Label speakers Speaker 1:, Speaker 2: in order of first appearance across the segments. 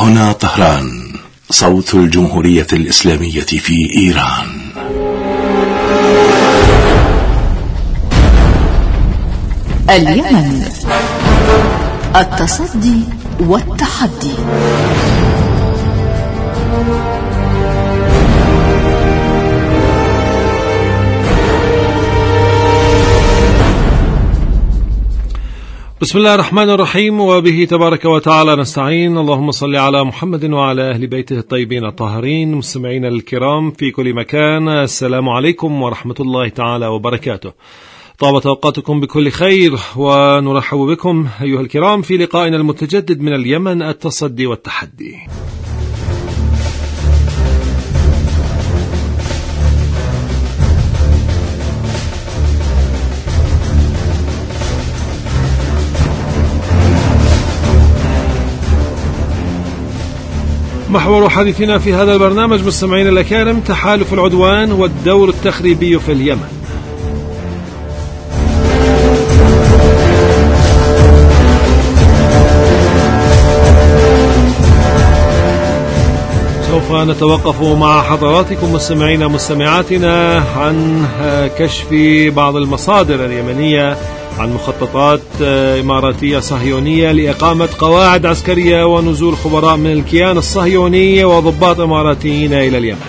Speaker 1: هنا طهران، صوت الجمهورية الإسلامية في إيران.
Speaker 2: اليمن، التصدي والتحدي.
Speaker 3: بسم الله الرحمن الرحيم، وبه تبارك وتعالى نستعين. اللهم صل على محمد وعلى أهل بيته الطيبين الطاهرين. مستمعينا الكرام في كل مكان، السلام عليكم ورحمة الله تعالى وبركاته. طابت أوقاتكم بكل خير، ونرحب بكم أيها الكرام في لقائنا المتجدد من اليمن، التصدي والتحدي. محور حديثنا في هذا البرنامج مستمعين الأكارم تحالف العدوان والدور التخريبي في اليمن. سوف نتوقف مع حضراتكم مستمعين مستمعاتنا عن كشف بعض المصادر اليمنية عن مخططات إماراتية صهيونية لإقامة قواعد عسكرية ونزول خبراء من الكيان الصهيوني وضباط إماراتيين إلى اليمن.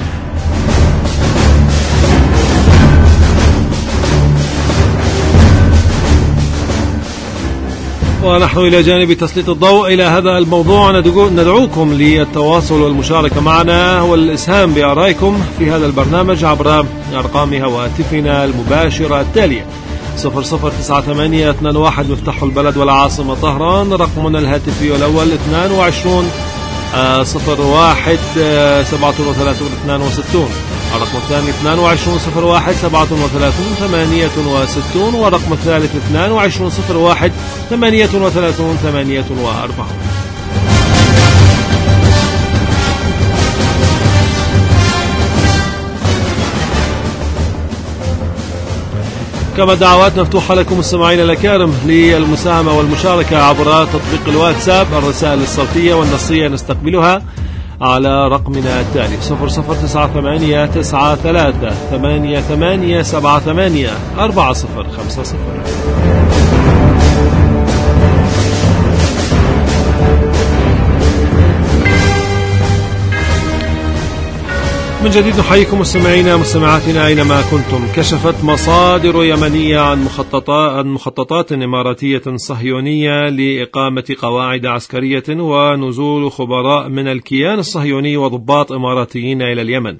Speaker 3: ونحن إلى جانب تسليط الضوء إلى هذا الموضوع ندعوكم للتواصل والمشاركة معنا والإسهام بآرائكم في هذا البرنامج عبر أرقام هواتفنا المباشرة التالية: 009821 مفتاح البلد والعاصمة طهران، رقمنا الهاتفي الأول 22 01 37 62، الرقم الثاني 22 01 37 68، والرقم الثالث 22 01 38 48. كما دعوات مفتوحة لكم مستمعين الأكارم للمساهمة والمشاركة عبر تطبيق الواتساب. الرسائل الصوتية والنصية نستقبلها على رقمنا التالي: 00989388784050. من جديد نحييكم مستمعينا مستمعاتنا أينما كنتم. كشفت مصادر يمنية عن مخططات إماراتية صهيونية لإقامة قواعد عسكرية ونزول خبراء من الكيان الصهيوني وضباط إماراتيين إلى اليمن.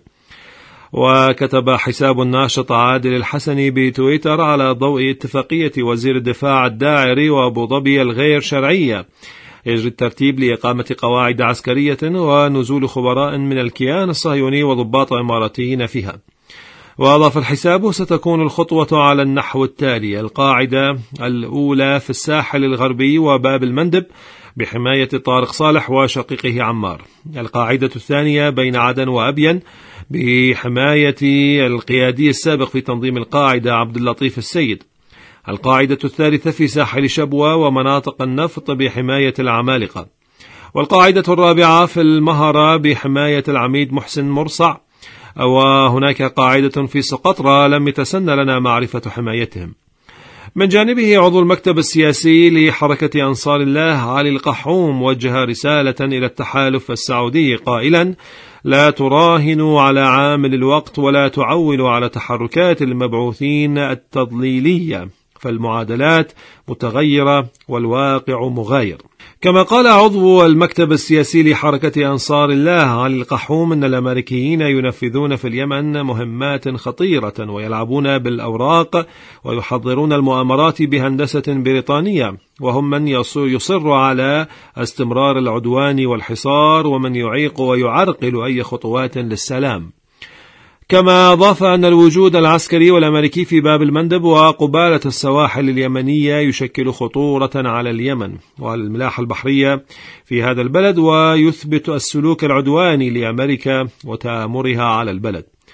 Speaker 3: وكتب حساب الناشط عادل الحسني بتويتر على ضوء اتفاقية وزير الدفاع الداعري وأبو ظبي الغير شرعية يجري الترتيب لإقامة قواعد عسكرية ونزول خبراء من الكيان الصهيوني وضباط إماراتيين فيها. وأضاف الحساب: ستكون الخطوة على النحو التالي: القاعدة الأولى في الساحل الغربي وباب المندب بحماية طارق صالح وشقيقه عمار. القاعدة الثانية بين عدن وأبين بحماية القيادي السابق في تنظيم القاعدة عبد اللطيف السيد. القاعدة الثالثة في ساحل شبوة ومناطق النفط بحماية العمالقة. والقاعدة الرابعة في المهرة بحماية العميد محسن مرصع. وهناك قاعدة في سقطرى لم يتسنى لنا معرفة حمايتهم. من جانبه عضو المكتب السياسي لحركة أنصار الله علي القحوم وجه رسالة إلى التحالف السعودي قائلا: لا تراهنوا على عامل الوقت ولا تعولوا على تحركات المبعوثين التضليلية، فالمعادلات متغيرة والواقع مغاير. كما قال عضو المكتب السياسي لحركة أنصار الله علي القحوم إن الأمريكيين ينفذون في اليمن مهمات خطيرة ويلعبون بالأوراق ويحضرون المؤامرات بهندسة بريطانية، وهم من يصر على استمرار العدوان والحصار ومن يعيق ويعرقل أي خطوات للسلام. كما أضاف أن الوجود العسكري والأمريكي في باب المندب وقبالة السواحل اليمنية يشكل خطورة على اليمن والملاحة البحرية في هذا البلد، ويثبت السلوك العدواني لأمريكا وتآمرها على البلد.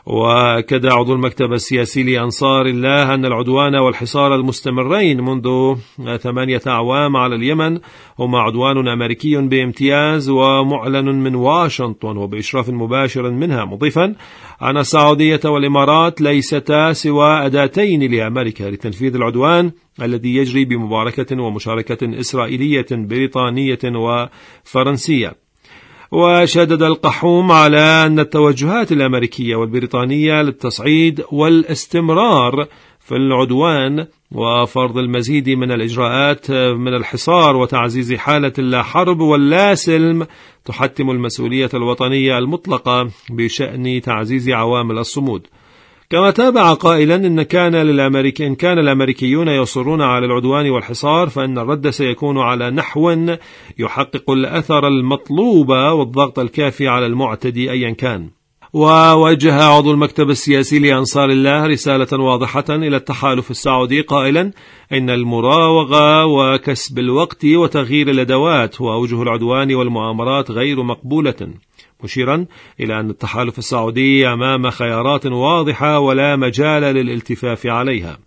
Speaker 3: وأكد عضو المكتب السياسي لأنصار الله أن العدوان والحصار المستمرين منذ 8 أعوام على اليمن هما عدوان أمريكي بامتياز ومعلن من واشنطن وبإشراف مباشر منها، مضيفا أن السعودية والإمارات ليستا سوى أداتين لأمريكا لتنفيذ العدوان الذي يجري بمباركة ومشاركة إسرائيلية بريطانية وفرنسية. وشدد القحوم على أن التوجهات الأمريكية والبريطانية للتصعيد والاستمرار في العدوان وفرض المزيد من الإجراءات من الحصار وتعزيز حالة اللا حرب واللا سلم تحتم المسؤولية الوطنية المطلقة بشأن تعزيز عوامل الصمود. كما تابع قائلا إن كان الأمريكيون يصرون على العدوان والحصار فإن الرد سيكون على نحو يحقق الأثر المطلوب والضغط الكافي على المعتدي أيا كان. ووجه عضو المكتب السياسي لأنصار الله رسالة واضحة إلى التحالف السعودي قائلا إن المراوغة وكسب الوقت وتغيير الأدوات وأوجه العدوان والمؤامرات غير مقبولة، مشيرا إلى أن التحالف السعودي أمام خيارات واضحة ولا مجال للالتفاف عليها.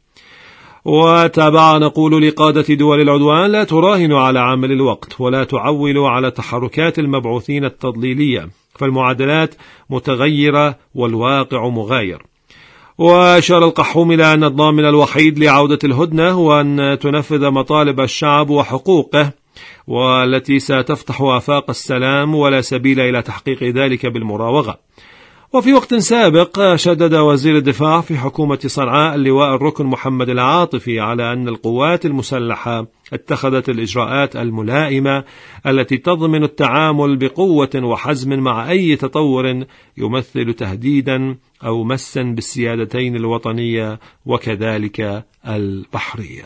Speaker 3: وتابع نقول لقادة دول العدوان لا تراهنوا على عامل الوقت ولا تعولوا على تحركات المبعوثين التضليلية، فالمعادلات متغيرة والواقع مغاير. وأشار القحوم إلى أن الضامن الوحيد لعودة الهدنة هو أن تنفذ مطالب الشعب وحقوقه والتي ستفتح آفاق السلام ولا سبيل إلى تحقيق ذلك بالمراوغة. وفي وقت سابق شدد وزير الدفاع في حكومة صنعاء اللواء الركن محمد العاطفي على أن القوات المسلحة اتخذت الإجراءات الملائمة التي تضمن التعامل بقوة وحزم مع أي تطور يمثل تهديدا أو مسا بالسيادتين الوطنية وكذلك البحرية.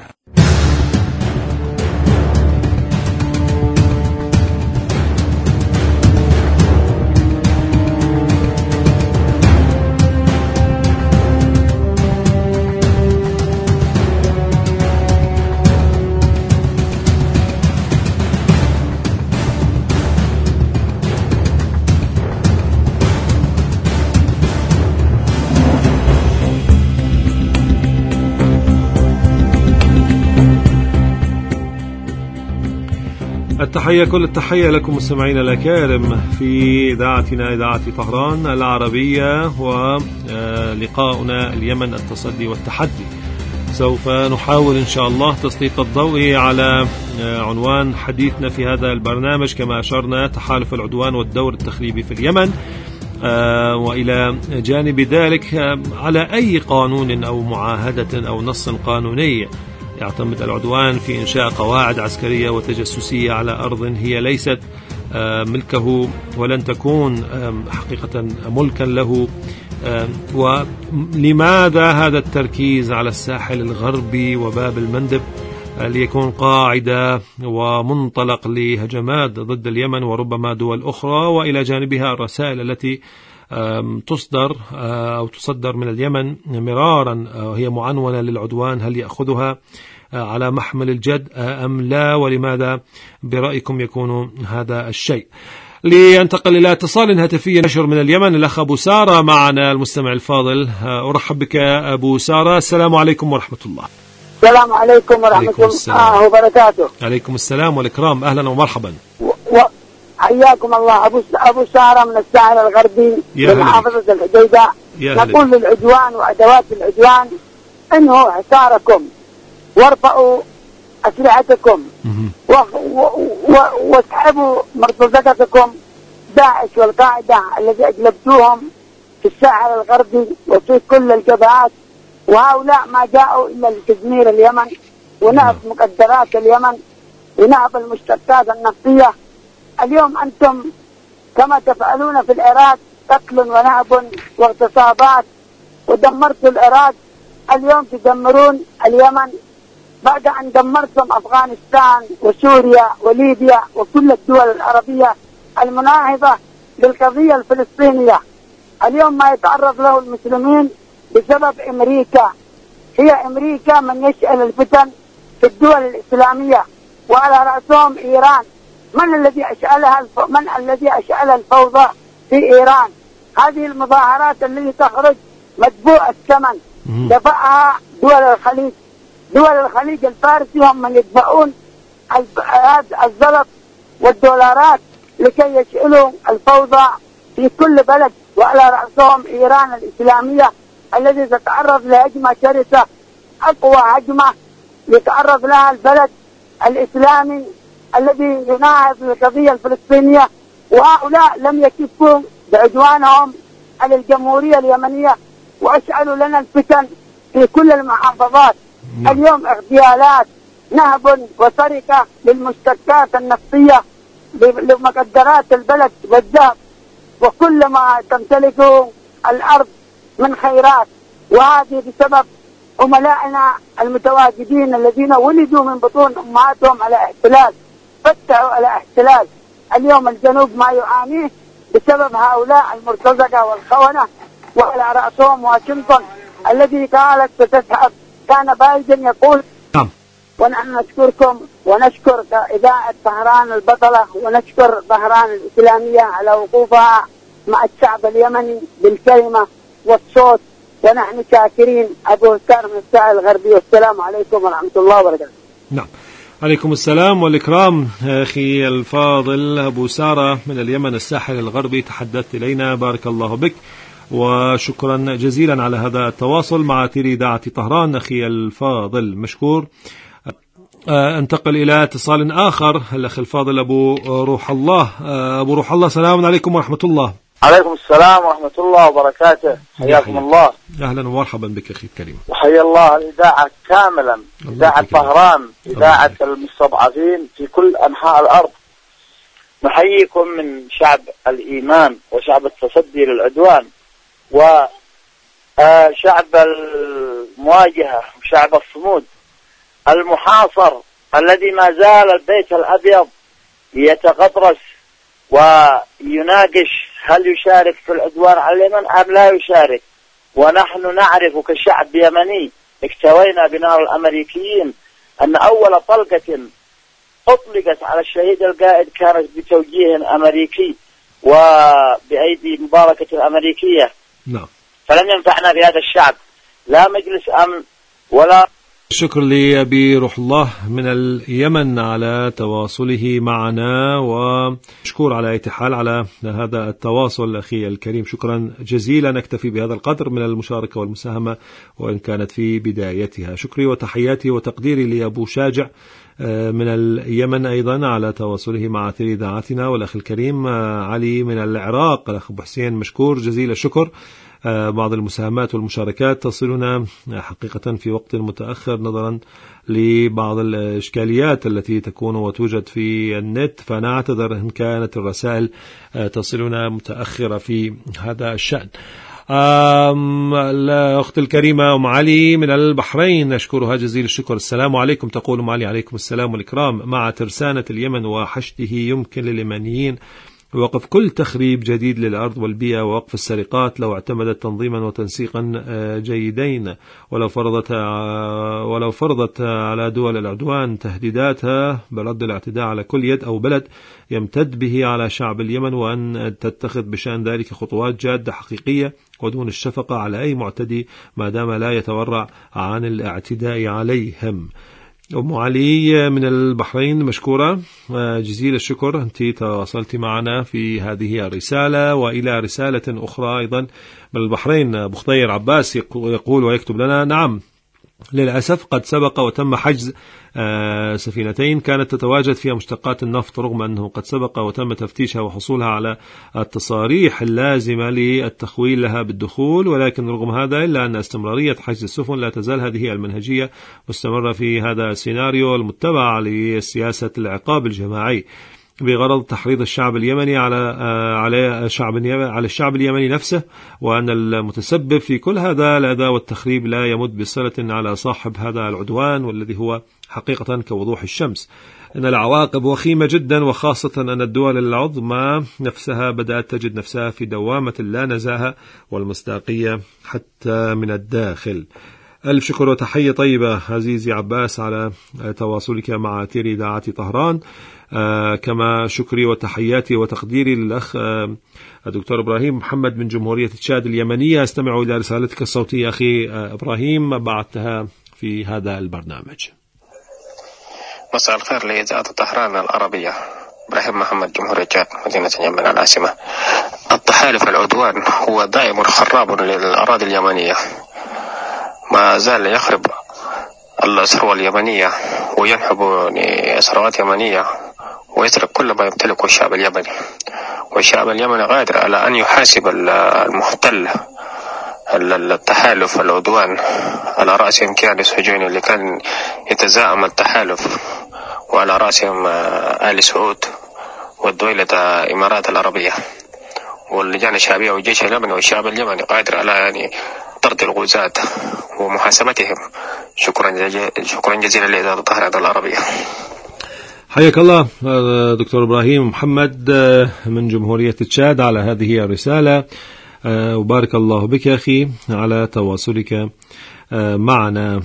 Speaker 3: التحية كل التحية لكم مستمعينا الأكارم في إذاعتنا إذاعة طهران العربية، ولقاؤنا اليمن التصدي والتحدي. سوف نحاول إن شاء الله تسليط الضوء على عنوان حديثنا في هذا البرنامج كما أشرنا تحالف العدوان والدور التخريبي في اليمن، وإلى جانب ذلك على أي قانون أو معاهدة أو نص قانوني يعتمد العدوان في إنشاء قواعد عسكرية وتجسسية على أرض هي ليست ملكه ولن تكون حقيقة ملكا له. ولماذا هذا التركيز على الساحل الغربي وباب المندب ليكون قاعدة ومنطلق لهجمات ضد اليمن وربما دول أخرى، وإلى جانبها الرسائل التي تصدر من اليمن مرارا هي معنونة للعدوان، هل يأخذها على محمل الجد أم لا؟ ولماذا برأيكم يكون هذا الشيء؟ لينتقل إلى اتصال هاتفي نشر من اليمن الأخ أبو سارة معنا المستمع الفاضل. أرحب بك أبو سارة، السلام عليكم ورحمة الله.
Speaker 4: السلام عليكم ورحمة الله وبركاته.
Speaker 3: عليكم السلام والإكرام، أهلا ومرحبا.
Speaker 4: حياكم الله. أبو سارة من الساحل الغربي بمحافظة الحديدة. نقول للعدوان وأدوات العدوان انهوا حصاركم وارفعوا أسلحتكم واسحبوا مرتزقتكم داعش والقاعدة الذي أجلبتوهم في الساحل الغربي وفي كل الجبهات، وهؤلاء ما جاءوا إلا لتدمير اليمن ونهب مقدرات اليمن ونهب المشتقات النفطية. اليوم أنتم كما تفعلون في العراق قتل ونهب واغتصابات ودمرتوا العراق، اليوم تدمرون اليمن بعد أن دمرتم أفغانستان وسوريا وليبيا وكل الدول العربية المناهضة للقضية الفلسطينية. اليوم ما يتعرض له المسلمين بسبب أمريكا، هي أمريكا من يشعل الفتن في الدول الإسلامية وعلى رأسهم إيران. من الذي أشعل الفوضى في إيران؟ هذه المظاهرات التي تخرج مدفوع الثمن دفعها دول الخليج. دول الخليج الفارسي هم من يدفعون الزلط والدولارات لكي يشعلوا الفوضى في كل بلد، وعلى رأسهم إيران الإسلامية التي تتعرض لهجمة شرسة، أقوى هجمة يتعرض لها البلد الإسلامي الذي يناهض القضية الفلسطينية. وهؤلاء لم يكفوا بعدوانهم على الجمهورية اليمنية وأشعلوا لنا الفتن في كل المحافظات. اليوم اغتيالات، نهب وسرقة للمشتقات النفطية لمقدرات البلد والذهب وكل ما تمتلكه الأرض من خيرات، وهذه بسبب عملائنا المتواجدين الذين ولدوا من بطون أمهاتهم على احتلال، فتحوا على احتلال. اليوم الجنوب ما يعانيه بسبب هؤلاء المرتزقة والخونة، وعلى رأسهم واشنطن الذي قالت ستسحب. كان بايدن يقول ونحن نشكركم ونشكر إذاعة طهران البطلة ونشكر طهران الإسلامية على وقوفها مع الشعب اليمني بالكلمة والصوت، ونحن شاكرين. أبو هشام من الساحل الغربي، والسلام عليكم ورحمة الله وبركاته.
Speaker 3: نعم، عليكم السلام والإكرام. أخي الفاضل أبو سارة من اليمن الساحل الغربي تحدثت إلينا، بارك الله بك وشكرا جزيلا على هذا التواصل مع أثير إذاعة طهران. أخي الفاضل مشكور. انتقل إلى اتصال آخر، الأخ الفاضل أبو روح الله. أبو روح الله، السلام عليكم ورحمة الله.
Speaker 5: عليكم السلام ورحمة الله وبركاته، حياكم الله.
Speaker 3: أهلا ومرحبا بك أخي الكريم.
Speaker 5: وحيا الله الإذاعة كاملا، إذاعة طهران، إذاعة المستضعفين في كل أنحاء الأرض. نحييكم من شعب الإيمان وشعب التصدي للعدوان وشعب المواجهة وشعب الصمود المحاصر الذي ما زال البيت الأبيض يتغطرس ويناقش هل يشارك في العدوان على اليمن أم لا يشارك. ونحن نعرف كشعب يمني اكتوينا بنار الأمريكيين أن أول طلقة أطلقت على الشهيد القائد كانت بتوجيه أمريكي وبأيدي مباركة الأمريكية.
Speaker 3: نعم.
Speaker 5: فلم ينفعنا في هذا الشعب لا مجلس أمن ولا.
Speaker 3: شكر لأبي روح الله من اليمن على تواصله معنا، وشكور على أي حال على هذا التواصل أخي الكريم. شكرا جزيلا. نكتفي بهذا القدر من المشاركة والمساهمة وإن كانت في بدايتها. شكري وتحياتي وتقديري لأبو شاجع من اليمن أيضا على تواصله مع أثير إذاعتنا، والأخ الكريم علي من العراق، الأخ أبو حسين مشكور جزيل الشكر. بعض المساهمات والمشاركات تصلنا حقيقة في وقت متأخر نظرا لبعض الإشكاليات التي تكون وتوجد في النت، فنعتذر إن كانت الرسائل تصلنا متأخرة في هذا الشأن. الأخت الكريمة أم علي من البحرين نشكرها جزيل الشكر. السلام عليكم، تقول أم علي عليكم السلام والإكرام. مع ترسانة اليمن وحشده يمكن لليمنيين وقف كل تخريب جديد للأرض والبيئة ووقف السرقات لو اعتمدت تنظيما وتنسيقا جيدين، ولو فرضت على دول العدوان تهديداتها برد الاعتداء على كل يد أو بلد يمتد به على شعب اليمن، وأن تتخذ بشأن ذلك خطوات جادة حقيقية ودون الشفقة على أي معتدي ما دام لا يتورع عن الاعتداء عليهم. أم علي من البحرين مشكورة جزيل الشكر، أنت تواصلت معنا في هذه الرسالة. وإلى رسالة أخرى أيضا من البحرين، أبو خضير عباس يقول ويكتب لنا: نعم للأسف قد سبق وتم حجز سفينتين كانت تتواجد فيها مشتقات النفط، رغم أنه قد سبق وتم تفتيشها وحصولها على التصاريح اللازمة للتخويل لها بالدخول، ولكن رغم هذا إلا أن استمرارية حجز السفن لا تزال هذه المنهجية مستمرة في هذا السيناريو المتبع لسياسة العقاب الجماعي بغرض تحريض الشعب اليمني على الشعب اليمني نفسه، وأن المتسبب في كل هذا الأذى والتخريب لا يمد بصلة على صاحب هذا العدوان، والذي هو حقيقة كوضوح الشمس. إن العواقب وخيمة جدا، وخاصة أن الدول العظمى نفسها بدأت تجد نفسها في دوامة لا نزاهة والمصداقية حتى من الداخل. ألف شكر وتحية طيبة عزيزي عباس على تواصلك مع أثير إذاعة طهران. كما شكري وتحياتي وتقديري للأخ الدكتور إبراهيم محمد من جمهورية تشاد اليمنية. استمعوا إلى رسالتك الصوتية أخي إبراهيم، بعثتها في هذا البرنامج.
Speaker 6: مساء الخير لإذاعة طهران العربية. إبراهيم محمد جمهورية تشاد مدينة اليمن العاصمة. التحالف العدوان هو دائم خراب للأراضي اليمنية، ما زال يخرب الثروة اليمنية وينهب ثروات يمنية ويسرق كل ما يمتلكه الشعب اليمني، والشعب اليمني قادر على أن يحاسب المحتل التحالف العدوان على رأسهم كيان السجون اللي كان يتزاعم التحالف، وعلى رأسهم آل سعود والدولة الإمارات العربية واللجان الشعبية والجيش اليمني. والشعب اليمني قادر على طرد الغزاة ومحاسبتهم. شكرا جزيلا لإذاعة طهران العربية.
Speaker 3: حياك الله دكتور إبراهيم محمد من جمهورية تشاد على هذه الرسالة، وبارك الله بك أخي على تواصلك معنا.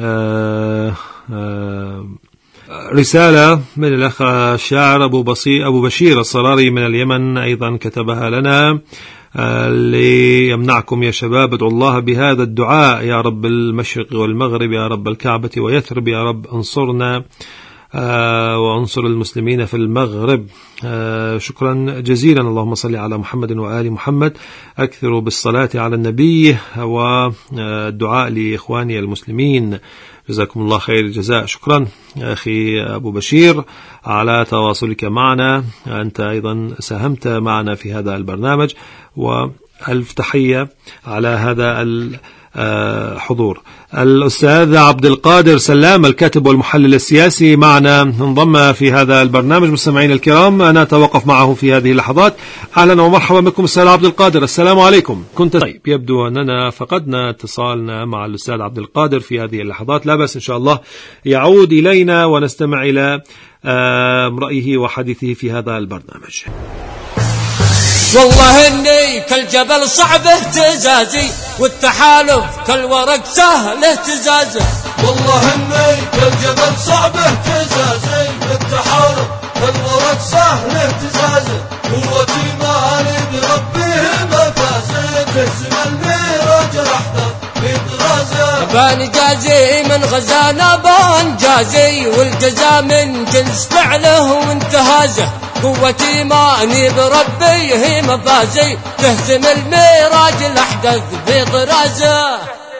Speaker 3: رسالة من الأخ الشاعر أبو بشير الصراري من اليمن أيضا كتبها لنا: ليمنعكم يا شباب، ادعوا الله بهذا الدعاء: يا رب المشرق والمغرب، يا رب الكعبة ويثرب، يا رب انصرنا وانصر المسلمين في المغرب. شكرا جزيلا. اللهم صل على محمد وآل محمد. أكثروا بالصلاة على النبي والدعاء لإخواني المسلمين. جزاكم الله خير الجزاء. شكرا أخي أبو بشير على تواصلك معنا، أنت أيضا ساهمت معنا في هذا البرنامج، وألف تحية على هذا الحضور. الأستاذ عبد القادر سلام الكاتب والمحلل السياسي معنا، انضم في هذا البرنامج. مستمعين الكرام، أنا أتوقف معه في هذه اللحظات. أهلا ومرحبا بكم أستاذ عبد القادر، السلام عليكم. كنت طيب، يبدو أننا فقدنا اتصالنا مع الأستاذ عبد القادر في هذه اللحظات، لا بس إن شاء الله يعود إلينا ونستمع إلى رأيه وحديثه في هذا البرنامج.
Speaker 7: والله اني كالجبل صعب اهتزازي، والتحالف كالورق سهل اهتزازه. والله اني كالجبل صعب اهتزازي، والتحالف كالورق سهل اهتزازه. قوتي مالي بربه مفازه، تهزم الميراج رحمه بطرازه. بان جازي من غزانا بان جازي، والجزاء من جنس فعله وانتهازه. قوتي ماني بربي هي مفازي، تهزم الميراج الأحدث بطرازه.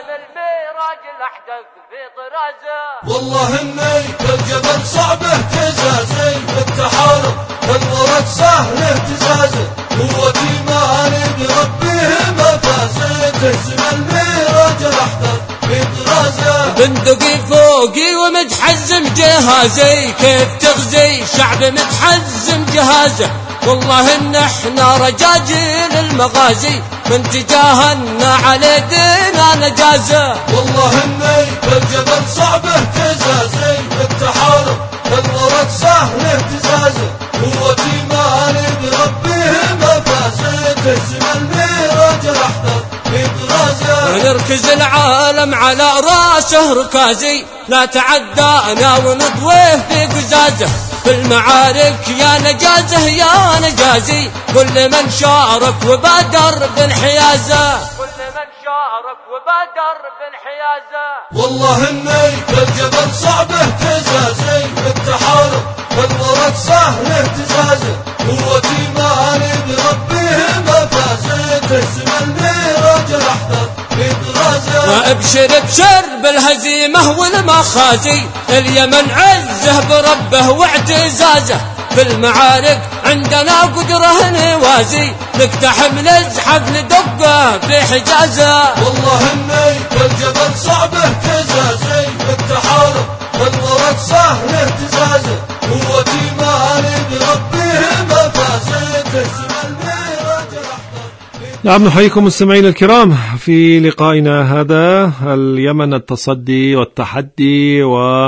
Speaker 7: والله اني كالجبل صعب اهتزازي، والتحالف كالورق سهل اهتزازه. قوتي ماني بربي هي مفازي، تهزم الميراج الأحدث بطرازه. بندقي فوقي ومتحزم جهازي، كيف تغزي شعب متحزم جهازه. والله ان احنا رجاجيل المغازي، من تجاهلنا على دينا نجازه. والله اني كالجبل صعب اهتزازي، والتحالف كالورق سهل اهتزازه. قوتي مالي بربه مفازي، تهزم الميراج الاحدث بطرازه. نركز العالم على راسه ركازي، لا تعدانا ونطويه في قزازه. في المعارك يا نجازه يا نجازي، كل من شارك وبادر بالحيازه. كل من شارك وبادر بالحيازه. والله اني كالجبل صعب اهتزازي، والتحالف كالورق سهل اهتزازه. قوتي مالي بربه مفازي، تهزم الميراج الاحدث بطرازه. وابشر ابشر بالهزيمه والمخازي، اليمن عزه بربه واعتزازه. في المعارك عندنا قدره نوازي، نقتحم نزحف ندقه في حجازه. والله اني كالجبل صعب اهتزازي، والتحالف كالورق سهل اهتزازه. قوتي مالي بربه مفازي، تهزم الميراج الاحدث.
Speaker 3: نعم، نحييكم مستمعينا الكرام في لقائنا هذا، اليمن التصدي والتحدي.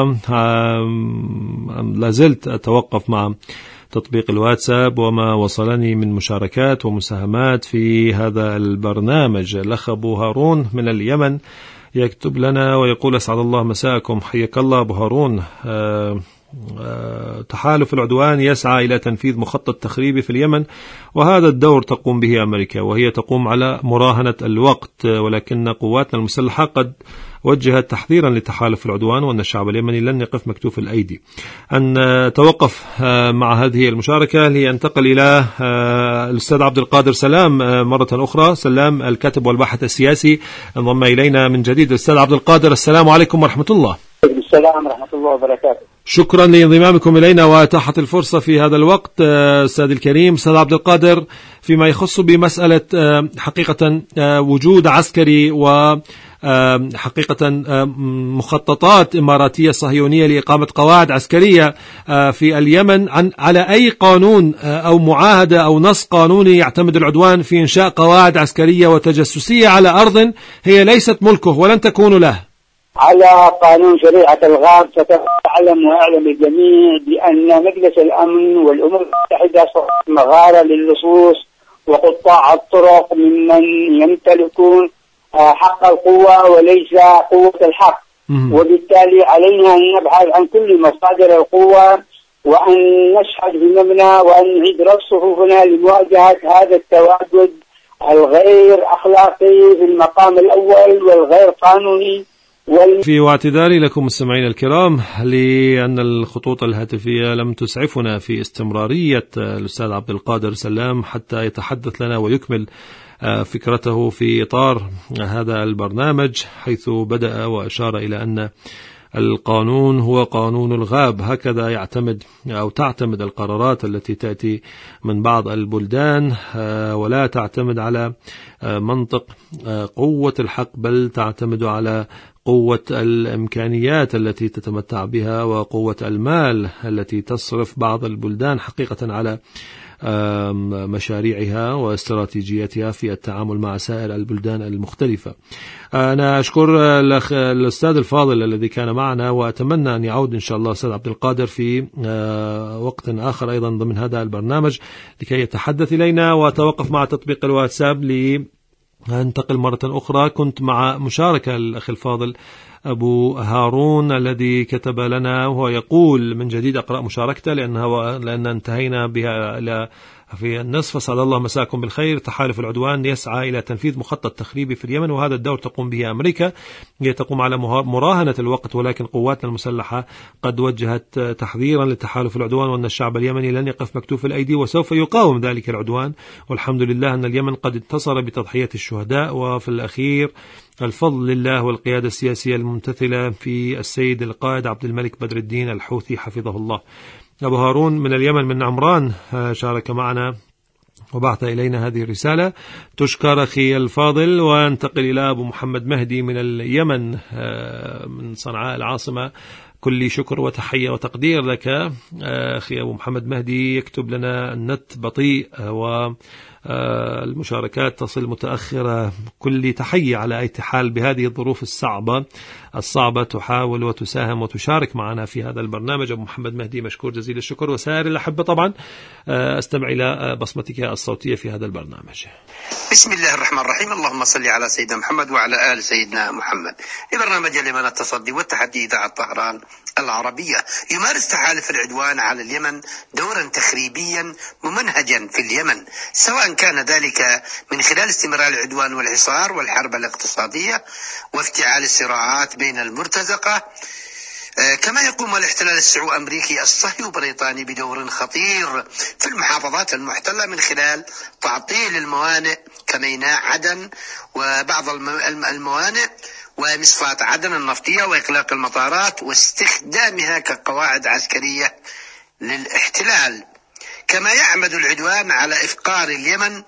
Speaker 3: ولا زلت أتوقف مع تطبيق الواتساب وما وصلني من مشاركات ومساهمات في هذا البرنامج. الأخ أبو هارون من اليمن يكتب لنا ويقول: أسعد الله مساءكم، حياك الله أبو هارون. تحالف العدوان يسعى إلى تنفيذ مخطط تخريبي في اليمن، وهذا الدور تقوم به أمريكا، وهي تقوم على مراهنة الوقت، ولكن قواتنا المسلحة قد وجهت تحذيرا لتحالف العدوان وأن الشعب اليمني لن يقف مكتوف الأيدي. أن توقف مع هذه المشاركة لينتقل إلى الأستاذ عبد القادر سلام مرة أخرى. سلام الكاتب والباحث السياسي انضم إلينا من جديد. الأستاذ عبد القادر، السلام عليكم ورحمة الله.
Speaker 8: السلام ورحمة الله وبركاته.
Speaker 3: شكرا لانضمامكم إلينا وإتاحة الفرصة في هذا الوقت. أستاذ الكريم أستاذ عبد القادر، فيما يخص بمسألة حقيقة وجود عسكري وحقيقة مخططات إماراتية صهيونية لإقامة قواعد عسكرية في اليمن، على أي قانون أو معاهدة أو نص قانوني يعتمد العدوان في إنشاء قواعد عسكرية وتجسسية على أرض هي ليست ملكه ولن تكون له؟
Speaker 8: على قانون شريعة الغاب. ستعلم ويعلم الجميع بأن مجلس الأمن والأمم المتحدة صارت مغارة للصوص وقطاع الطرق ممن يمتلكون حق القوة وليس قوة الحق، وبالتالي علينا أن نبحث عن كل مصادر القوة وأن نشحذ هممنا وأن نعيد رص صفوفنا لمواجهة هذا التواجد الغير أخلاقي في المقام الأول والغير قانوني.
Speaker 3: في واعتذاري لكم مستمعين الكرام لأن الخطوط الهاتفية لم تسعفنا في استمرارية الأستاذ عبد القادر سلام حتى يتحدث لنا ويكمل فكرته في إطار هذا البرنامج، حيث بدأ وأشار إلى أن القانون هو قانون الغاب، هكذا يعتمد أو تعتمد القرارات التي تأتي من بعض البلدان، ولا تعتمد على منطق قوة الحق، بل تعتمد على قوة الإمكانيات التي تتمتع بها وقوة المال التي تصرف بعض البلدان حقيقة على مشاريعها واستراتيجيتها في التعامل مع سائر البلدان المختلفة. أنا أشكر الأستاذ الفاضل الذي كان معنا، وأتمنى أن يعود إن شاء الله أستاذ عبد القادر في وقت آخر أيضا ضمن هذا البرنامج لكي يتحدث إلينا. وتوقف مع تطبيق الواتساب أنتقل مرة أخرى. كنت مع مشاركة الأخ الفاضل أبو هارون الذي كتب لنا وهو يقول: من جديد أقرأ مشاركته لأن انتهينا بها إلى في النصف. أسعد الله مساكم بالخير. تحالف العدوان يسعى إلى تنفيذ مخطط تخريبي في اليمن، وهذا الدور تقوم به أمريكا، هي تقوم على مراهنة الوقت، ولكن قواتنا المسلحة قد وجهت تحذيرا لتحالف العدوان وأن الشعب اليمني لن يقف مكتوف الأيدي وسوف يقاوم ذلك العدوان، والحمد لله أن اليمن قد انتصر بتضحية الشهداء، وفي الأخير الفضل لله والقيادة السياسية الممتثلة في السيد القائد عبد الملك بدر الدين الحوثي حفظه الله. أبو هارون من اليمن من عمران شارك معنا وبعث إلينا هذه الرسالة. تشكر أخي الفاضل. وانتقل إلى أبو محمد مهدي من اليمن من صنعاء العاصمة. كل شكر وتحية وتقدير لك أخي أبو محمد مهدي. يكتب لنا: النت بطيء والمشاركات تصل متأخرة. كل تحية على أي حال بهذه الظروف الصعبة تحاول وتساهم وتشارك معنا في هذا البرنامج. أبو محمد مهدي مشكور جزيل الشكر. وسائر الأحبة طبعا أستمع إلى بصمتك الصوتية في هذا البرنامج.
Speaker 9: بسم الله الرحمن الرحيم. اللهم صل على سيدنا محمد وعلى آل سيدنا محمد. لبرنامج اليمن التصدي والتحدي إذاعة طهران العربية. يمارس تحالف العدوان على اليمن دورا تخريبيا ممنهجا في اليمن، سواء كان ذلك من خلال استمرار العدوان والحصار والحرب الاقتصادية وافتعال الصراعات بين المرتزقة، كما يقوم الاحتلال السعو-أمريكي الصهيوني بريطاني بدور خطير في المحافظات المحتلة من خلال تعطيل الموانئ كميناء عدن وبعض الموانئ ومصفاة عدن النفطية وإغلاق المطارات واستخدامها كقواعد عسكرية للاحتلال. كما يعمد العدوان على إفقار اليمن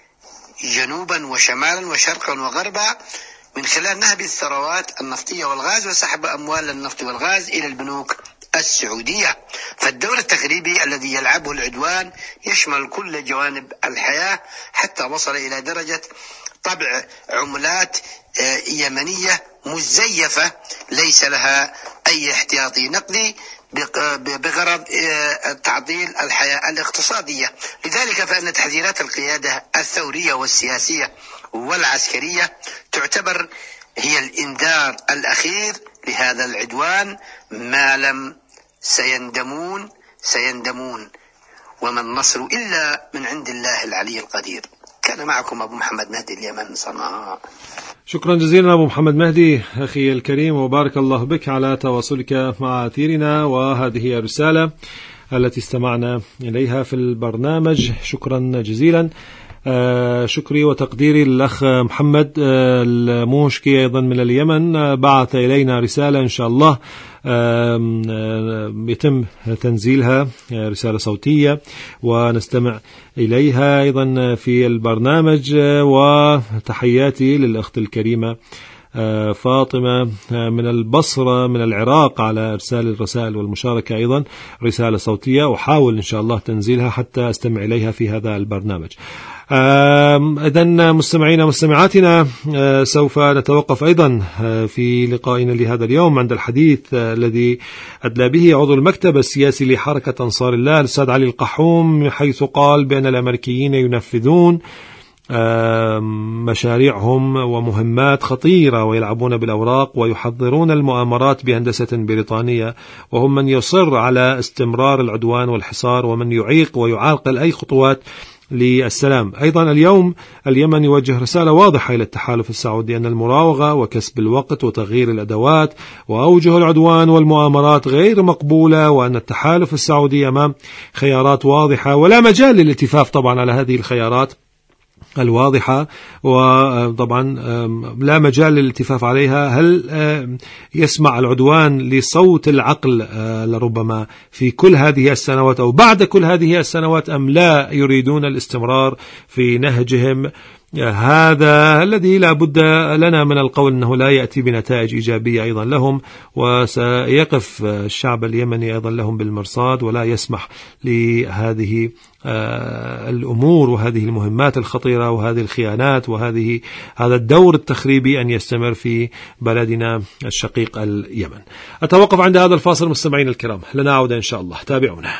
Speaker 9: جنوبا وشمالا وشرقا وغربا من خلال نهب الثروات النفطية والغاز وسحب أموال النفط والغاز إلى البنوك السعودية. فالدور التخريبي الذي يلعبه العدوان يشمل كل جوانب الحياة، حتى وصل إلى درجة طبع عملات يمنية مزيفة ليس لها أي احتياطي نقدي بغرض تعطيل الحياة الاقتصادية. لذلك فإن تحذيرات القيادة الثورية والسياسية والعسكرية تعتبر هي الإنذار الأخير لهذا العدوان، ما لم سيندمون وما النصر إلا من عند الله العلي القدير. كان معكم أبو محمد مهدي، اليمن، صنعاء.
Speaker 3: شكرا جزيلا أبو محمد مهدي أخي الكريم، وبارك الله بك على تواصلك مع أثيرنا، وهذه الرسالة التي استمعنا إليها في البرنامج. شكرا جزيلا. شكري وتقديري للأخ محمد الموشكي أيضا من اليمن، بعث إلينا رسالة إن شاء الله يتم تنزيلها، رسالة صوتية ونستمع إليها أيضا في البرنامج. وتحياتي للأخت الكريمة فاطمة من البصرة من العراق على إرسال الرسائل والمشاركة أيضا رسالة صوتية، أحاول إن شاء الله تنزيلها حتى أستمع إليها في هذا البرنامج. إذن مستمعينا مستمعاتنا، سوف نتوقف أيضا في لقائنا لهذا اليوم عند الحديث الذي أدلى به عضو المكتب السياسي لحركة أنصار الله الأستاذ علي القحوم، حيث قال بأن الأمريكيين ينفذون مشاريعهم ومهمات خطيرة ويلعبون بالأوراق ويحضرون المؤامرات بهندسة بريطانية، وهم من يصر على استمرار العدوان والحصار ومن يعيق ويعاقل أي خطوات للسلام. أيضا اليوم اليمن يوجه رسالة واضحة إلى التحالف السعودي أن المراوغة وكسب الوقت وتغيير الأدوات وأوجه العدوان والمؤامرات غير مقبولة، وأن التحالف السعودي أمام خيارات واضحة ولا مجال للالتفاف طبعا على هذه الخيارات الواضحة، وطبعا لا مجال للالتفاف عليها. هل يسمع العدوان لصوت العقل لربما في كل هذه السنوات أو بعد كل هذه السنوات، أم لا يريدون الاستمرار في نهجهم هذا الذي لا بد لنا من القول أنه لا يأتي بنتائج إيجابية أيضا لهم، وسيقف الشعب اليمني أيضا لهم بالمرصاد ولا يسمح لهذه الأمور وهذه المهمات الخطيرة وهذه الخيانات وهذا الدور التخريبي أن يستمر في بلدنا الشقيق اليمن. أتوقف عند هذا الفاصل مستمعين الكرام، لنا عودة إن شاء الله، تابعونا.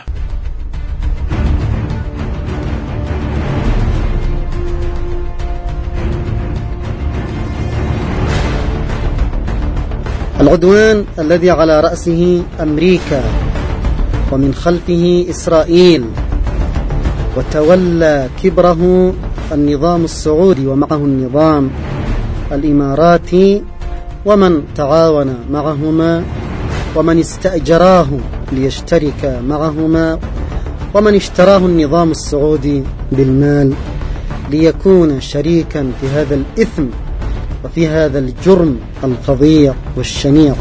Speaker 10: العدوان الذي على رأسه أمريكا ومن خلفه إسرائيل، وتولى كبره النظام السعودي ومعه النظام الإماراتي ومن تعاون معهما ومن استأجراه ليشترك معهما ومن اشتراه النظام السعودي بالمال ليكون شريكا في هذا الإثم وفي هذا الجرم الفظيع والشنيع.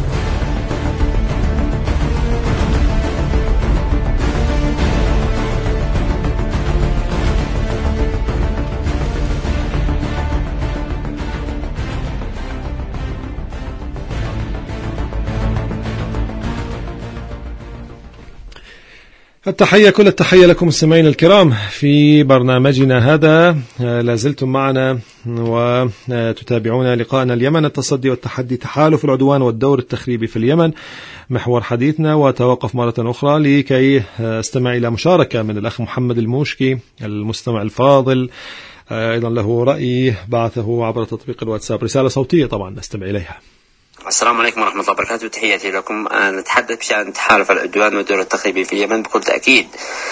Speaker 3: التحية كل التحية لكم مستمعين الكرام في برنامجنا هذا، لازلتم معنا وتتابعون لقاءنا اليمن التصدي والتحدي، تحالف العدوان والدور التخريبي في اليمن، محور حديثنا. وتوقف مرة أخرى لكي استمع إلى مشاركة من الأخ محمد الموشكي المستمع الفاضل، أيضا له رأي بعثه عبر تطبيق الواتساب، رسالة صوتية طبعا نستمع إليها.
Speaker 11: السلام عليكم ورحمة الله وبركاته، تحياتي لكم. نتحدث بشأن تحالف العدوان والدور التخريبي في اليمن بكل تأكيد.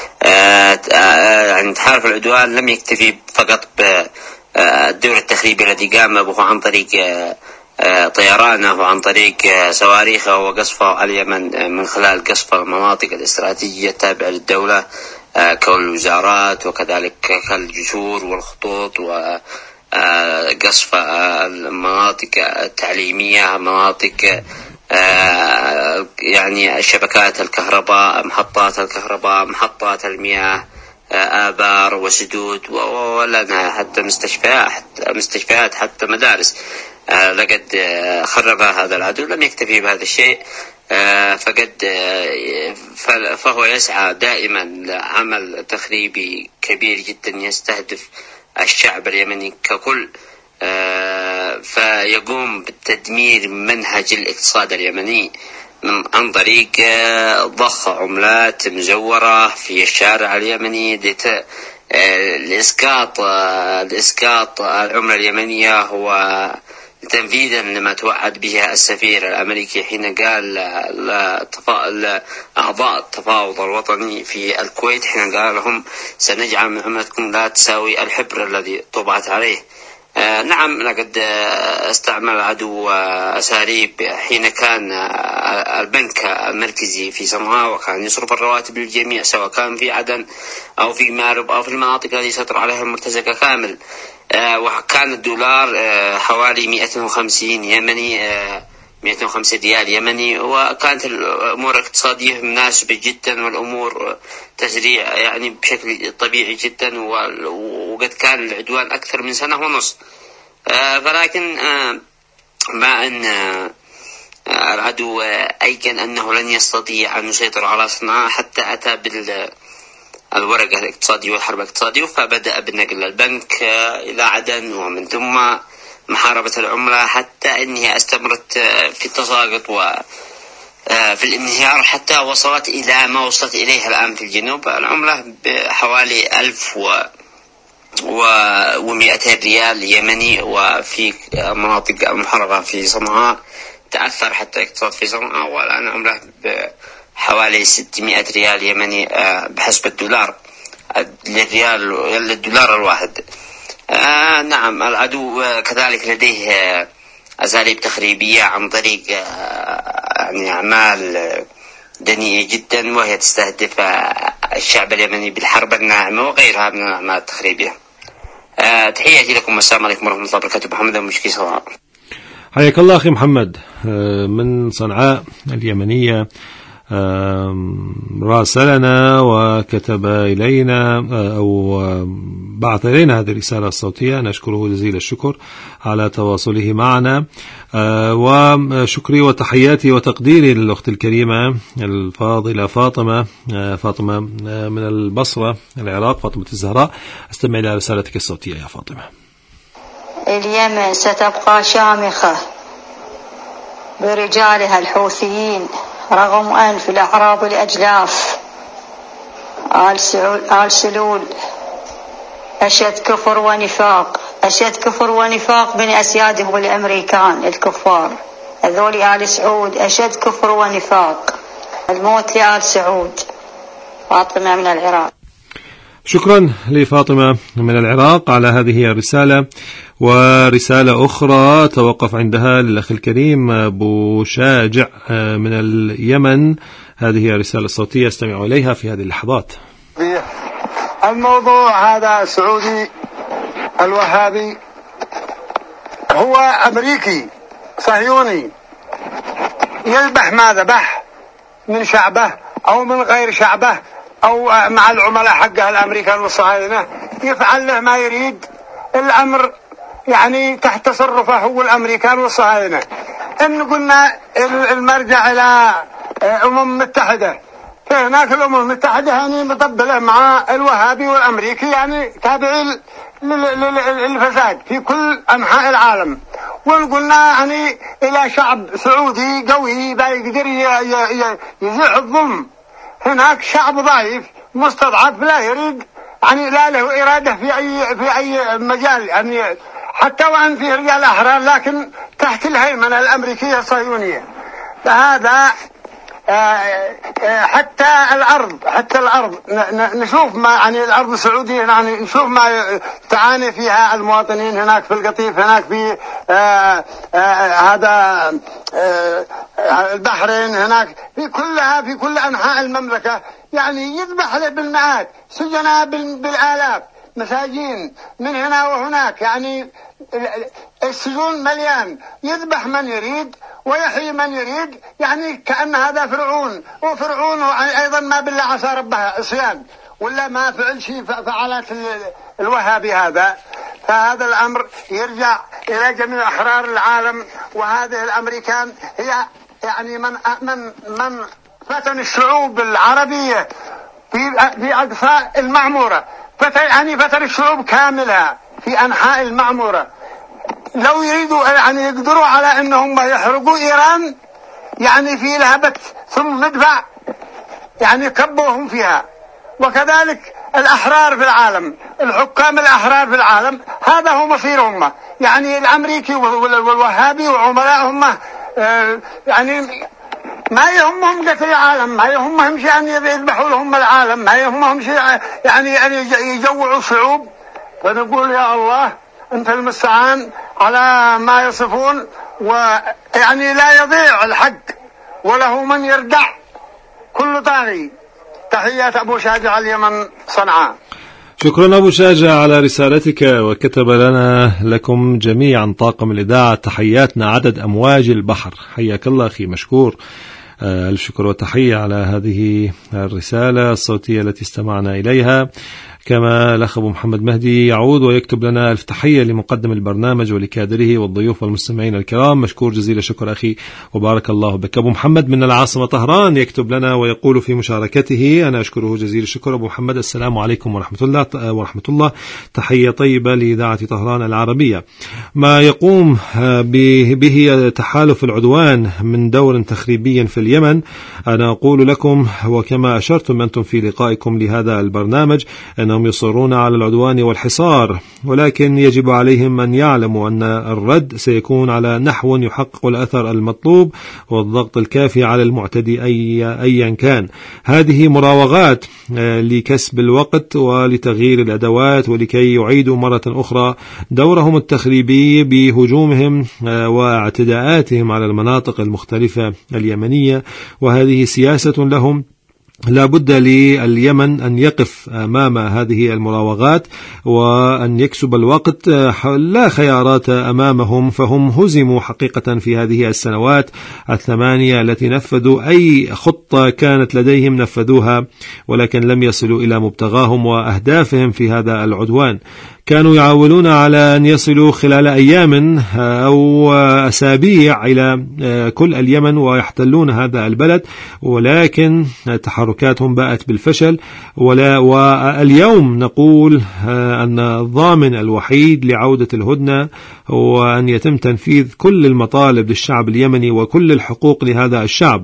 Speaker 11: يعني تحالف العدوان لم يكتفي فقط بالدور التخريبي الذي قام به عن طريق طيرانه وعن طريق صواريخه وقصفه اليمن من خلال قصف المناطق الاستراتيجية التابعة للدولة كالوزارات وكذلك كالجسور والخطوط قصف المناطق التعليمية، مناطق يعني شبكات الكهرباء، محطات الكهرباء، محطات المياه، آبار وسدود ولنا حتى مستشفيات حتى مدارس لقد خربها هذا العدو. لم يكتفي بهذا الشيء فهو يسعى دائما لعمل تخريبي كبير جدا يستهدف الشعب اليمني ككل، فيقوم بالتدمير منهج الاقتصاد اليمني عن طريق ضخ عملات مزورة في الشارع اليمني لإسقاط العملة اليمنية تنفيذا لما توعد به السفير الأمريكي حين قال أعضاء التفاوض الوطني في الكويت، حين قال لهم سنجعل من عملتكم لا تساوي الحبر الذي طبعت عليه. نعم، لقد استعمل العدو أساليب حين كان البنك المركزي في صنعاء وكان يصرف الرواتب للجميع، سواء كان في عدن أو في مارب أو في المناطق التي سيطر عليها المرتزقة كامل. وكان الدولار حوالي 250 يمني، 205 ريال يمني، وكانت الأمور الاقتصادية مناسبة جدا والأمور تسريع يعني بشكل طبيعي جدا، وقد كان العدوان أكثر من سنة ونص. ولكن مع أن العدو أيقن أنه لن يستطيع أن يسيطر على صنعاء حتى أتى بالورقة الاقتصادية والحرب الاقتصادية، فبدأ بنقل البنك إلى عدن ومن ثم محاربة العملة، حتى أنها استمرت في التساقط وفي الانهيار، حتى وصلت إلى ما وصلت إليه الآن في الجنوب. العملة بحوالي 1200 ريال يمني، وفي مناطق المحررة في صنعاء تأثر حتى الاقتصاد في صنعاء، والآن العملة بحوالي 600 ريال يمني بحسب الدولار للدولار الواحد. نعم، العدو كذلك لديه أساليب تخريبية عن طريق يعني أعمال دنيئة جدا، وهي تستهدف الشعب اليمني بالحرب الناعمة وغيرها من الأعمال التخريبية. تحياتي لكم والسلام عليكم ورحمة الله وبركاته. محمد المشكي صنعاء.
Speaker 3: حياك الله أخي محمد من صنعاء اليمنية. راسلنا وكتب إلينا أو بعث إلينا هذه الرسالة الصوتية، نشكره جزيل الشكر على تواصله معنا، وشكري وتحياتي وتقديري للأخت الكريمة الفاضلة فاطمة من البصرة العراق، فاطمة الزهراء. استمع إلى رسالتك الصوتية يا فاطمة.
Speaker 12: اليمن ستبقى شامخة برجالها الحوثيين رغم أنف الأعراب الأجلاف آل سلول. أشد كفر ونفاق من أسيادهم الأمريكان الكفار، هذول آل سعود أشد كفر ونفاق. الموت لآل سعود. فاطمة من العراق.
Speaker 3: شكرا لفاطمة من العراق على هذه الرسالة. ورسالة أخرى توقف عندها للأخ الكريم أبو شاجع من اليمن. هذه الرسالة الصوتية استمعوا إليها في هذه اللحظات.
Speaker 13: الموضوع هذا سعودي الوهابي، هو أمريكي صهيوني يذبح ما ذبح من شعبه أو من غير شعبه أو مع العملاء حقه الأمريكان والصهاينة، يفعل له ما يريد. الأمر يعني تحت تصرفه هو الأمريكان والصهاينة. إن قلنا المرجع إلى أمم متحدة، فهناك الأمم المتحدة يعني مطبلة مع الوهابي والأمريكي، يعني تابعين للفساد في كل أنحاء العالم. وقلنا يعني إلى شعب سعودي قوي يقدر يزيح الظلم. هناك شعب ضعيف مستضعف لا يريد، يعني لا له إرادة في أي مجال، يعني حتى وأن فيه رجال أحرار لكن تحت الهيمنة الأمريكية الصهيونية. فهذا حتى الأرض نشوف ما يعني الأرض السعودية، يعني نشوف ما تعاني فيها المواطنين هناك في القطيف، هناك في هذا البحرين، هناك في كل أنحاء المملكة، يعني يذبح بالمئات، سجناء بالآلاف، مساجين من هنا وهناك، يعني السجون مليان، يذبح من يريد ويحيي من يريد، يعني كأن هذا فرعون، وفرعون أيضا ما بالله عسى ربها عصيان ولا ما فعل شيء فعلت الوهابي هذا. فهذا الأمر يرجع إلى جميع أحرار العالم، وهذه الأمريكان هي يعني من فتن الشعوب العربية في أقصى المعمورة، فتن الشعوب كاملة في أنحاء المعمورة. لو يريدوا يعني يقدروا على أنهم يحرقوا إيران يعني في لهبة ثم مدفع، يعني كبوهم فيها. وكذلك الأحرار في العالم، الحكام الأحرار في العالم هذا هو مصيرهم. يعني الأمريكي والوهابي وعملائهم يعني ما يهمهم قتل العالم، ما يهمهم شيء أن يذبحوا لهم العالم، ما يهمهم شيء يعني أن يجوعوا شعوب. فنقول يا الله أنت المستعان على ما يصفون، ويعني لا يضيع الحق وله من يردع كل طاغي. تحيات أبو شاجع اليمن صنعاء.
Speaker 3: شكرا أبو شاجع على رسالتك، وكتب لكم جميعا طاقم الإذاعة تحياتنا عدد أمواج البحر. حياك الله أخي، مشكور، الشكر والتحية على هذه الرسالة الصوتية التي استمعنا إليها. كما الأخ أبو محمد مهدي يعود ويكتب لنا ألف تحية لمقدم البرنامج ولكادره والضيوف والمستمعين الكرام. مشكور جزيل الشكر أخي وبارك الله بك. أبو محمد من العاصمة طهران يكتب لنا ويقول في مشاركته: أنا أشكره جزيل الشكر أبو محمد، السلام عليكم ورحمة الله، تحية طيبة لإذاعة طهران العربية. ما يقوم به تحالف العدوان من دور تخريبي في اليمن، أنا أقول لكم وكما أشرتم أنتم في لقائكم لهذا البرنامج أنهم يصرون على العدوان والحصار، ولكن يجب عليهم أن يعلموا أن الرد سيكون على نحو يحقق الأثر المطلوب والضغط الكافي على المعتدي أيا كان. هذه مراوغات لكسب الوقت ولتغيير الأدوات ولكي يعيدوا مرة أخرى دورهم التخريبي بهجومهم واعتداءاتهم على المناطق المختلفة اليمنية، وهذه سياسة لهم. لا بد لليمن أن يقف أمام هذه المراوغات وأن يكسب الوقت، لا خيارات أمامهم، فهم هزموا حقيقة في هذه السنوات 8 التي نفذوا أي خطة كانت لديهم نفذوها، ولكن لم يصلوا إلى مبتغاهم وأهدافهم في هذا العدوان. كانوا يعولون على أن يصلوا خلال أيام أو أسابيع إلى كل اليمن ويحتلون هذا البلد، ولكن تحركاتهم باءت بالفشل. واليوم نقول أن الضامن الوحيد لعودة الهدنة هو أن يتم تنفيذ كل المطالب للشعب اليمني وكل الحقوق لهذا الشعب.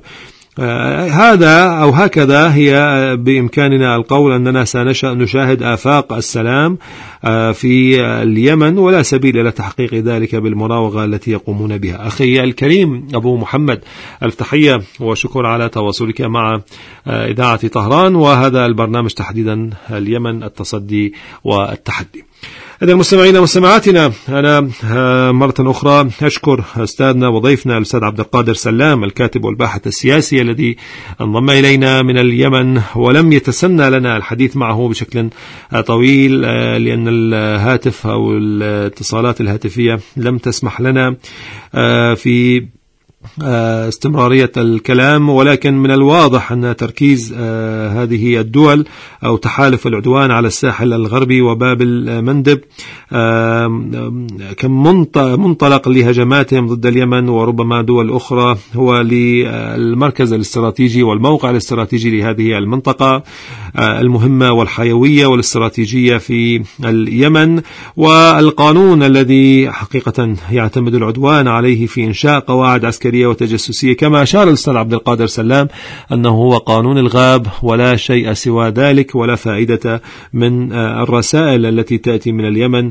Speaker 3: هذا أو هكذا هي بإمكاننا القول أننا سنشاهد آفاق السلام في اليمن، ولا سبيل إلى تحقيق ذلك بالمراوغة التي يقومون بها. أخي الكريم أبو محمد، ألف تحية وشكر على تواصلك مع إذاعة طهران وهذا البرنامج تحديدا اليمن التصدي والتحدي. إذا المستمعين ومستمعاتنا، أنا مرة أخرى أشكر أستاذنا وضيفنا الأستاذ عبد القادر سلام الكاتب والباحث السياسي الذي انضم إلينا من اليمن، ولم يتسنى لنا الحديث معه بشكل طويل لأن الهاتف أو الاتصالات الهاتفية لم تسمح لنا في استمرارية الكلام، ولكن من الواضح أن تركيز هذه الدول أو تحالف العدوان على الساحل الغربي وباب المندب كمنطلق لهجماتهم ضد اليمن وربما دول أخرى هو للمركز الاستراتيجي والموقع الاستراتيجي لهذه المنطقة المهمة والحيوية والاستراتيجية في اليمن، والقانون الذي حقيقة يعتمد العدوان عليه في إنشاء قواعد عسكرية وتجسسية، كما أشار الأستاذ عبد القادر سلام أنه هو قانون الغاب ولا شيء سوى ذلك، ولا فائدة من الرسائل التي تأتي من اليمن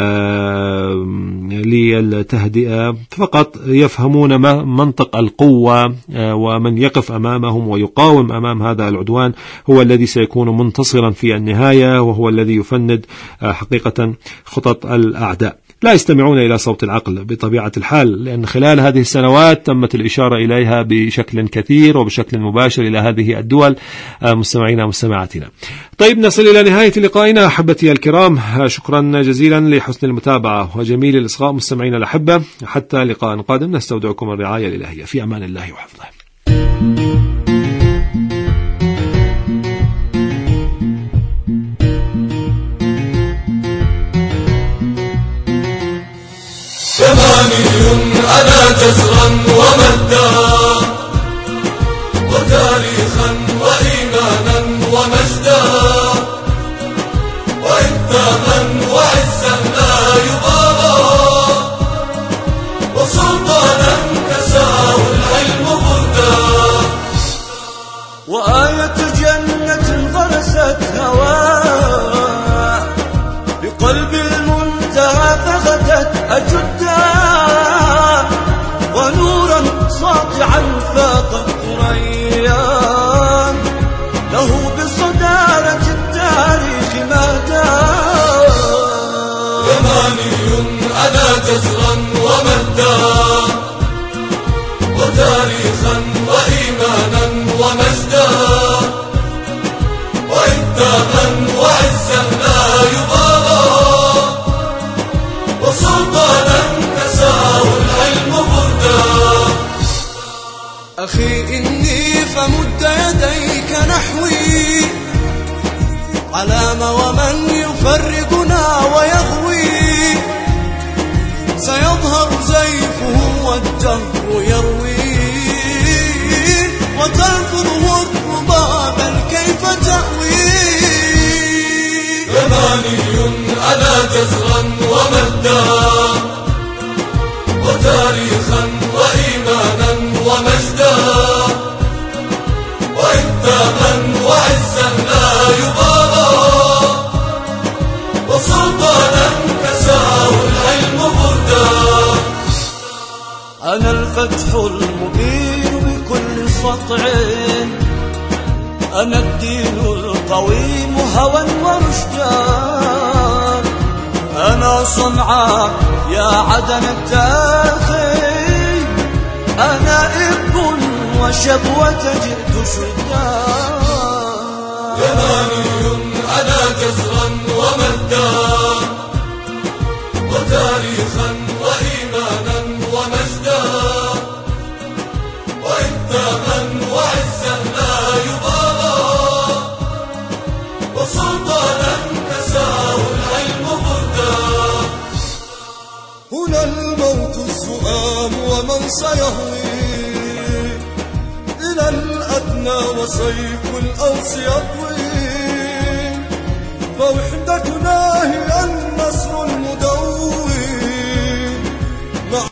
Speaker 3: للتهدئة، فقط يفهمون منطق القوة، ومن يقف أمامهم ويقاوم أمام هذا العدوان هو الذي سيكون منتصرا في النهاية، وهو الذي يفند حقيقة خطط الأعداء. لا يستمعون إلى صوت العقل بطبيعة الحال، لأن خلال هذه السنوات تمت الإشارة إليها بشكل كثير وبشكل مباشر إلى هذه الدول. مستمعينا ومستمعاتنا، طيب نصل إلى نهاية لقائنا أحبتي الكرام، شكرا جزيلا لحسن المتابعة وجميل الإصغاء. مستمعينا الأحبة، حتى لقاء قادم نستودعكم الرعاية الإلهية، في أمان الله وحفظه.
Speaker 7: يماني أنا جزرا ومجدا وتاريخا وإيمانا ومجدا وإنتاما وعزا لا يبالى وسلطانا كساه العلم بردا وآية جنة غرست هواه بقلب المنتهى
Speaker 14: فغدت أجدا ونورا ساطعا فاق الثريا له بصدارة التاريخ مدى
Speaker 7: يماني أنا جزرا ومجدا وتاريخا وإيمانا ومجدا وإبداعا وعزا لا يبالى وسلطانا كساه العلم بردا
Speaker 14: أخي إني فمد يديك نحوي علام ومن يفرقنا ويغوي سيظهر زيفه والدهر يروي وترفضه الربا بل كيف تأوي
Speaker 7: يماني أنا جزرا ومجدا وتاريخا وإيمانا ومجدا وإبداعا وعزا لا يبالى وسلطانا كساه العلم بردا
Speaker 14: أنا الفتح المبين بكل سطع أنا الدين القويم هوى ورشدا أنا صنعاء يا عدن التاخي أنا إب وشبوة جئت شدا
Speaker 7: يماني أنا جزرا ومجدا وتاريخا وإيمانا ومجدا وإبداعا وعزا لا يبالى وسلطانا كساه العلم بردا
Speaker 14: هنا الموت السؤال ومن سيهوي إلى الأدنى وسيف الأوس يطوي فوحدتنا هي